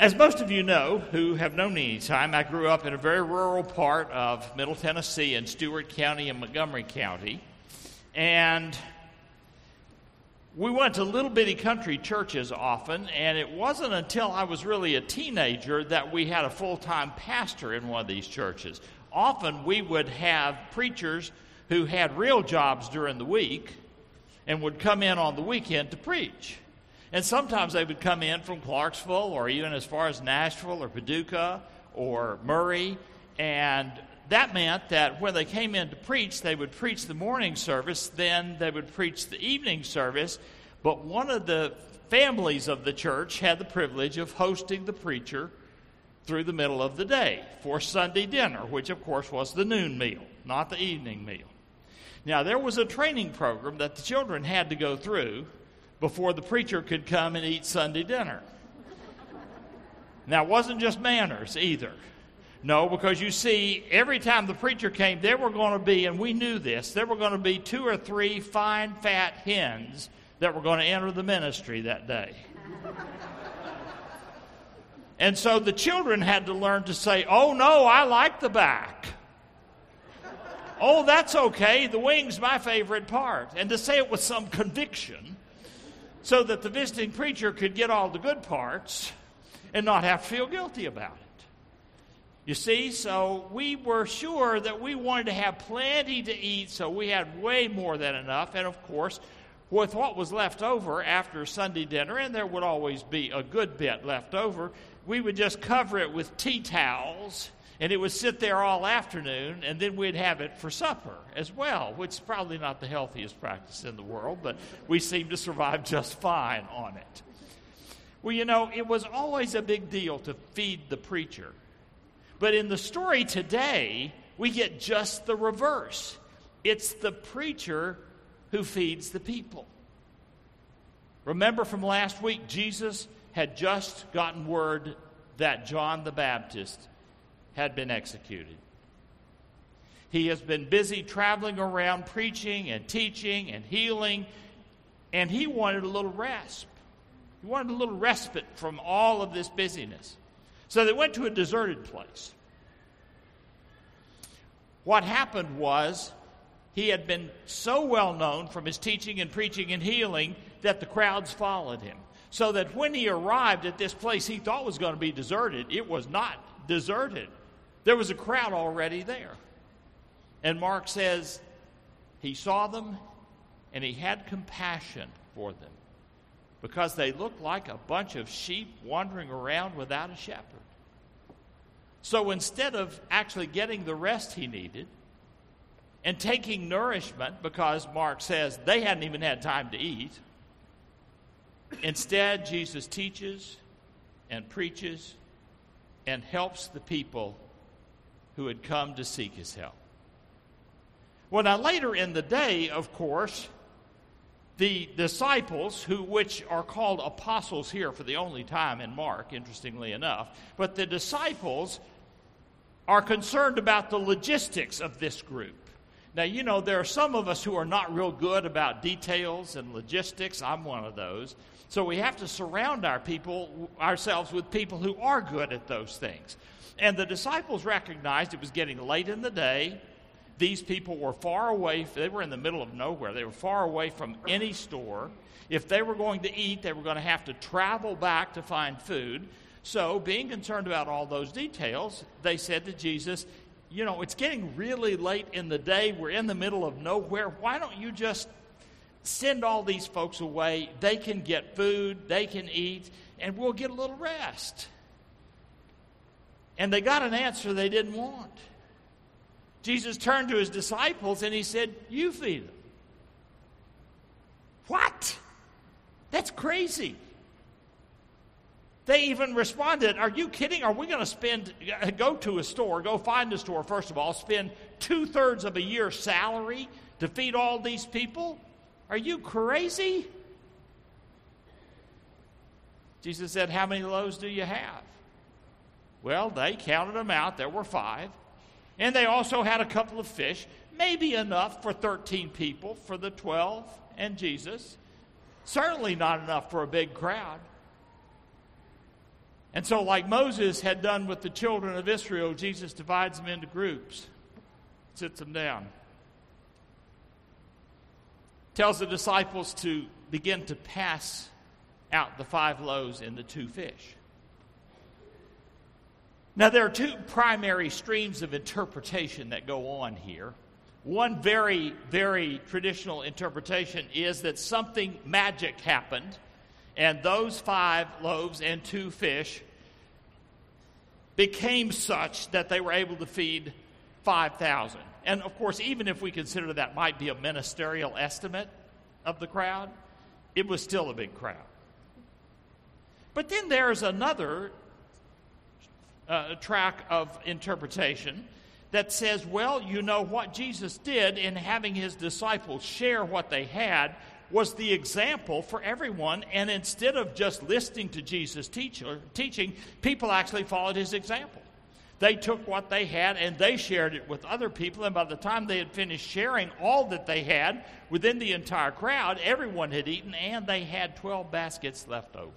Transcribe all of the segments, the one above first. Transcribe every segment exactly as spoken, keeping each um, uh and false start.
As most of you know who have known me any time, I grew up in a very rural part of Middle Tennessee in Stewart County and Montgomery County. And we went to little bitty country churches often, and it wasn't until I was really a teenager that we had a full-time pastor in one of these churches. Often we would have preachers who had real jobs during the week and would come in on the weekend to preach. And sometimes they would come in from Clarksville or even as far as Nashville or Paducah or Murray. And that meant that when they came in to preach, they would preach the morning service, then they would preach the evening service. But one of the families of the church had the privilege of hosting the preacher through the middle of the day for Sunday dinner, which of course was the noon meal, not the evening meal. Now, there was a training program that the children had to go through before the preacher could come and eat Sunday dinner. Now, it wasn't just manners either. No, because you see, every time the preacher came, there were going to be, and we knew this, there were going to be two or three fine, fat hens that were going to enter the ministry that day. And so the children had to learn to say, "Oh, no, I like the back. Oh, that's okay, the wing's my favorite part." And to say it with some conviction, so that the visiting preacher could get all the good parts and not have to feel guilty about it. You see, so we were sure that we wanted to have plenty to eat, so we had way more than enough. And of course, with what was left over after Sunday dinner, and there would always be a good bit left over, we would just cover it with tea towels, and it would sit there all afternoon, and then we'd have it for supper as well, which is probably not the healthiest practice in the world, but we seemed to survive just fine on it. Well, you know, it was always a big deal to feed the preacher. But in the story today, we get just the reverse. It's the preacher who feeds the people. Remember from last week, Jesus had just gotten word that John the Baptist had been executed. He has been busy traveling around preaching and teaching and healing, and he wanted a little rest. He wanted a little respite from all of this busyness. So they went to a deserted place. What happened was he had been so well known from his teaching and preaching and healing that the crowds followed him. So that when he arrived at this place he thought was going to be deserted, it was not deserted. There was a crowd already there. And Mark says he saw them and he had compassion for them because they looked like a bunch of sheep wandering around without a shepherd. So instead of actually getting the rest he needed and taking nourishment, because Mark says they hadn't even had time to eat, instead Jesus teaches and preaches and helps the people who had come to seek his help. Well, now later in the day, of course, the disciples, who which are called apostles here for the only time in Mark, interestingly enough, but the disciples are concerned about the logistics of this group. Now, you know, there are some of us who are not real good about details and logistics. I'm one of those. So we have to surround our people, ourselves with people who are good at those things. And the disciples recognized it was getting late in the day. These people were far away. They were in the middle of nowhere. They were far away from any store. If they were going to eat, they were going to have to travel back to find food. So, being concerned about all those details, they said to Jesus, you know, it's getting really late in the day. We're in the middle of nowhere. Why don't you just send all these folks away? They can get food, they can eat, and we'll get a little rest. And they got an answer they didn't want. Jesus turned to his disciples and he said, you feed them. What? That's crazy. They even responded, are you kidding? Are we going to spend, go to a store, go find a store, first of all, spend two-thirds of a year's salary to feed all these people? Are you crazy? Jesus said, how many loaves do you have? Well, they counted them out. There were five. And they also had a couple of fish, maybe enough for thirteen people, for the twelve and Jesus. Certainly not enough for a big crowd. And so, like Moses had done with the children of Israel, Jesus divides them into groups, sits them down, tells the disciples to begin to pass out the five loaves and the two fish. Now, there are two primary streams of interpretation that go on here. One very, very traditional interpretation is that something magic happened, and those five loaves and two fish became such that they were able to feed five thousand. And, of course, even if we consider that might be a ministerial estimate of the crowd, it was still a big crowd. But then there's another uh, track of interpretation that says, well, you know, what Jesus did in having his disciples share what they had was the example for everyone, and instead of just listening to Jesus' teach, teaching, people actually followed his example. They took what they had and they shared it with other people, and by the time they had finished sharing all that they had within the entire crowd, everyone had eaten, and they had twelve baskets left over.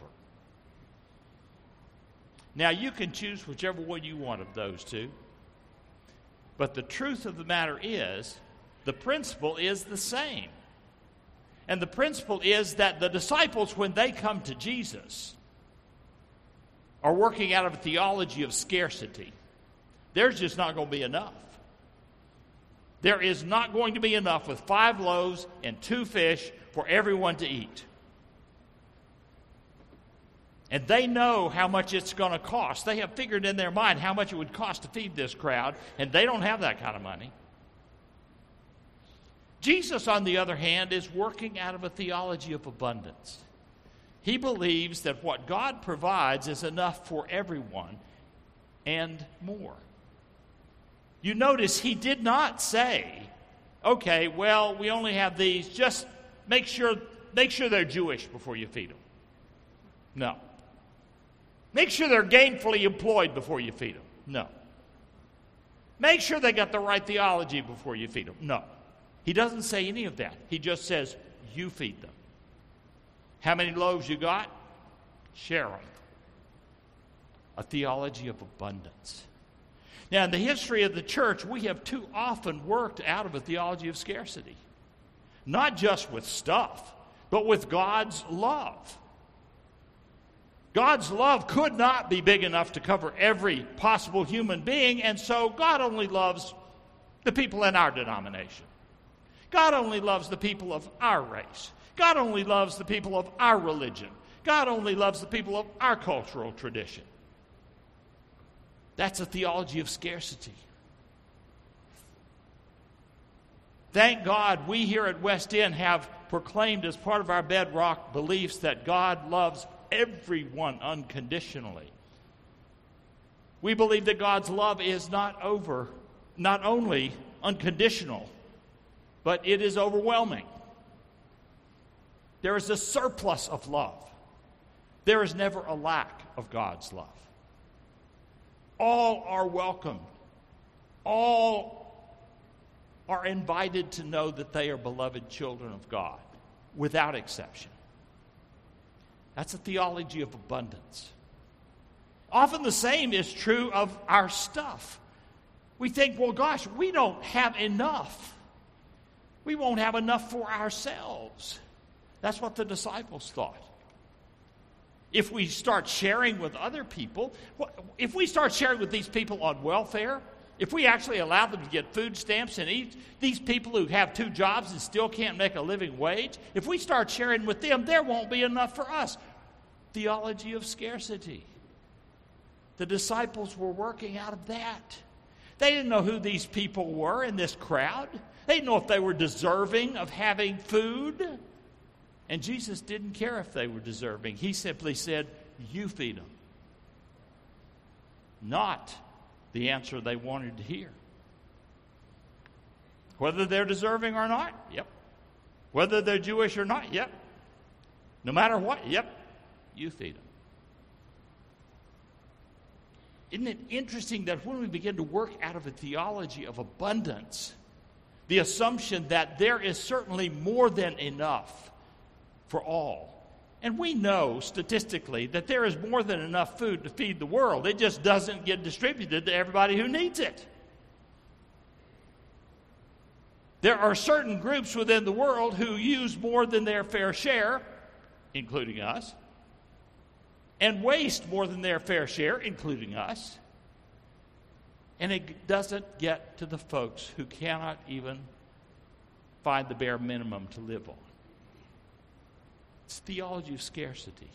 Now, you can choose whichever one you want of those two, but the truth of the matter is, the principle is the same. And the principle is that the disciples, when they come to Jesus, are working out of a theology of scarcity. There's just not going to be enough. There is not going to be enough with five loaves and two fish for everyone to eat. And they know how much it's going to cost. They have figured in their mind how much it would cost to feed this crowd, and they don't have that kind of money. Jesus, on the other hand, is working out of a theology of abundance. He believes that what God provides is enough for everyone and more. You notice he did not say, okay, well, we only have these, just make sure, make sure they're Jewish before you feed them. No. Make sure they're gainfully employed before you feed them. No. Make sure they got the right theology before you feed them. No. He doesn't say any of that. He just says, you feed them. How many loaves you got? Share them. A theology of abundance. Now, in the history of the church, we have too often worked out of a theology of scarcity. Not just with stuff, but with God's love. God's love could not be big enough to cover every possible human being, and so God only loves the people in our denomination. God only loves the people of our race. God only loves the people of our religion. God only loves the people of our cultural tradition. That's a theology of scarcity. Thank God we here at West End have proclaimed as part of our bedrock beliefs that God loves everyone unconditionally. We believe that God's love is not over, not only unconditional, but it is overwhelming. There is a surplus of love. There is never a lack of God's love. All are welcomed. All are invited to know that they are beloved children of God, without exception. That's a theology of abundance. Often the same is true of our stuff. We think, well, gosh, we don't have enough. We won't have enough for ourselves. That's what the disciples thought. If we start sharing with other people, if we start sharing with these people on welfare, if we actually allow them to get food stamps and eat, these people who have two jobs and still can't make a living wage, if we start sharing with them, there won't be enough for us. Theology of scarcity. The disciples were working out of that. They didn't know who these people were in this crowd. They didn't know if they were deserving of having food. And Jesus didn't care if they were deserving. He simply said, you feed them. Not the answer they wanted to hear. Whether they're deserving or not, yep. Whether they're Jewish or not, yep. No matter what, yep, you feed them. Isn't it interesting that when we begin to work out of a theology of abundance, the assumption that there is certainly more than enough for all, And we know statistically that there is more than enough food to feed the world. It just doesn't get distributed to everybody who needs it. There are certain groups within the world who use more than their fair share, including us, and waste more than their fair share, including us. And it doesn't get to the folks who cannot even find the bare minimum to live on. It's theology of scarcity.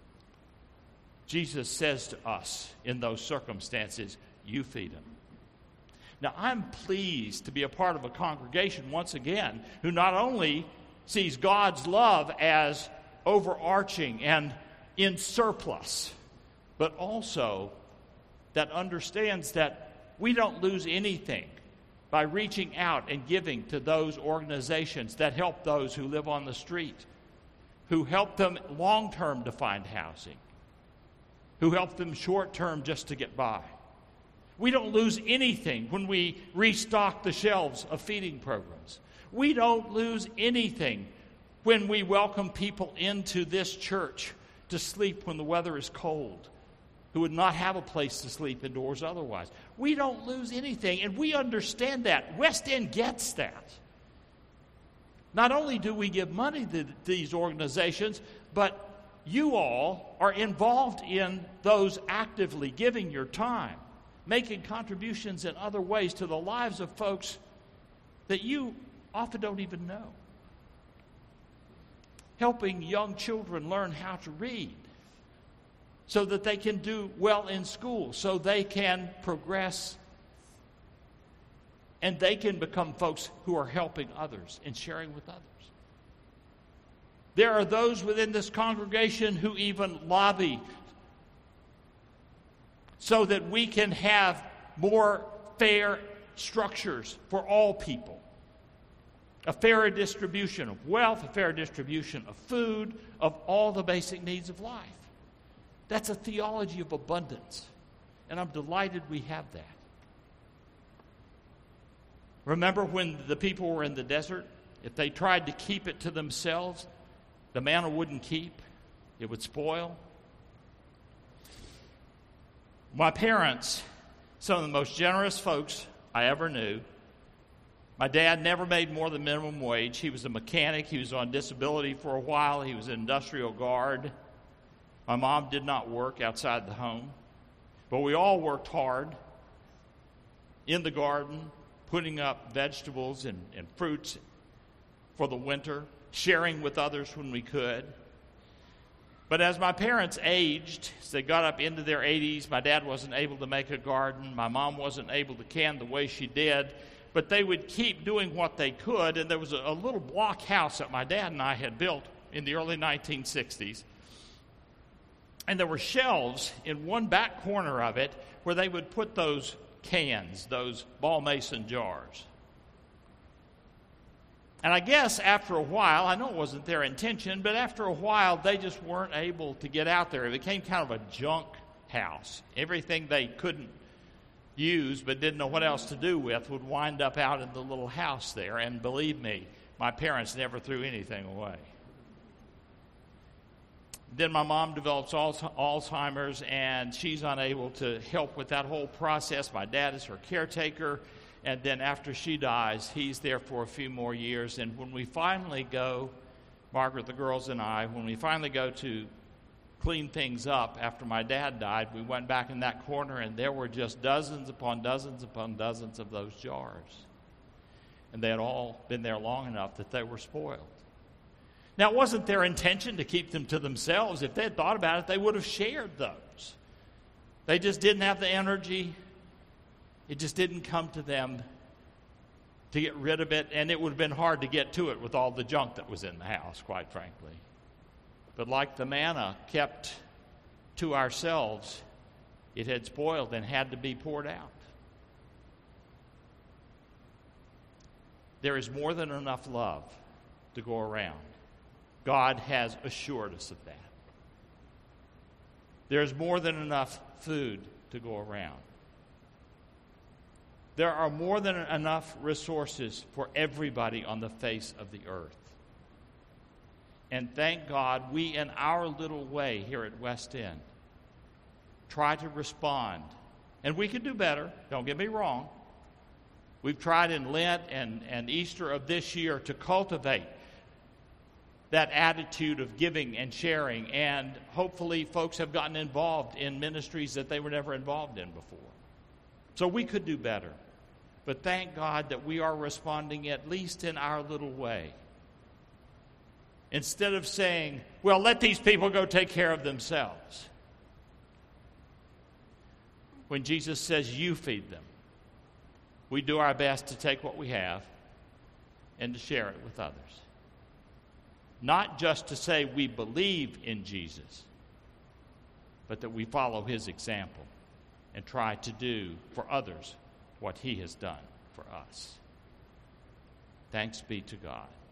Jesus says to us in those circumstances, you feed them. Now, I'm pleased to be a part of a congregation, once again, who not only sees God's love as overarching and in surplus, but also that understands that we don't lose anything by reaching out and giving to those organizations that help those who live on the street, who help them long-term to find housing, who help them short-term just to get by. We don't lose anything when we restock the shelves of feeding programs. We don't lose anything when we welcome people into this church to sleep when the weather is cold, who would not have a place to sleep indoors otherwise. We don't lose anything, and we understand that. West End gets that. Not only do we give money to these organizations, but you all are involved in those actively, giving your time, making contributions in other ways to the lives of folks that you often don't even know. Helping young children learn how to read so that they can do well in school, so they can progress and they can become folks who are helping others and sharing with others. There are those within this congregation who even lobby so that we can have more fair structures for all people. A fairer distribution of wealth, a fair distribution of food, of all the basic needs of life. That's a theology of abundance, and I'm delighted we have that. Remember when the people were in the desert? If they tried to keep it to themselves, the manna wouldn't keep. It would spoil. My parents, some of the most generous folks I ever knew. My dad never made more than minimum wage. He was a mechanic. He was on disability for a while. He was an industrial guard. My mom did not work outside the home. But we all worked hard in the garden, putting up vegetables and, and fruits for the winter, sharing with others when we could. But as my parents aged, as they got up into their eighties, my dad wasn't able to make a garden. My mom wasn't able to can the way she did. But they would keep doing what they could. And there was a, a little block house that my dad and I had built in the early nineteen sixties. And there were shelves in one back corner of it where they would put those cans, those ball mason jars. And I guess after a while, I know it wasn't their intention, but after a while, they just weren't able to get out there. It became kind of a junk house. Everything they couldn't use but didn't know what else to do with would wind up out in the little house there. And believe me, my parents never threw anything away. Then my mom develops Alzheimer's, and she's unable to help with that whole process. My dad is her caretaker. And then after she dies, he's there for a few more years. And when we finally go, Margaret, the girls, and I, when we finally go to clean things up after my dad died, we went back in that corner, and there were just dozens upon dozens upon dozens of those jars. And they had all been there long enough that they were spoiled. Now, it wasn't their intention to keep them to themselves. If they had thought about it, they would have shared those. They just didn't have the energy. It just didn't come to them to get rid of it, and it would have been hard to get to it with all the junk that was in the house, quite frankly. But like the manna kept to ourselves, it had spoiled and had to be poured out. There is more than enough love to go around. God has assured us of that. There's more than enough food to go around. There are more than enough resources for everybody on the face of the earth. And thank God we, in our little way here at West End, try to respond. And we could do better, don't get me wrong. We've tried in Lent and, and Easter of this year to cultivate that attitude of giving and sharing, and hopefully folks have gotten involved in ministries that they were never involved in before. So we could do better. But thank God that we are responding at least in our little way. Instead of saying, well, let these people go take care of themselves. When Jesus says, you feed them, we do our best to take what we have and to share it with others. Not just to say we believe in Jesus, but that we follow his example and try to do for others what he has done for us. Thanks be to God.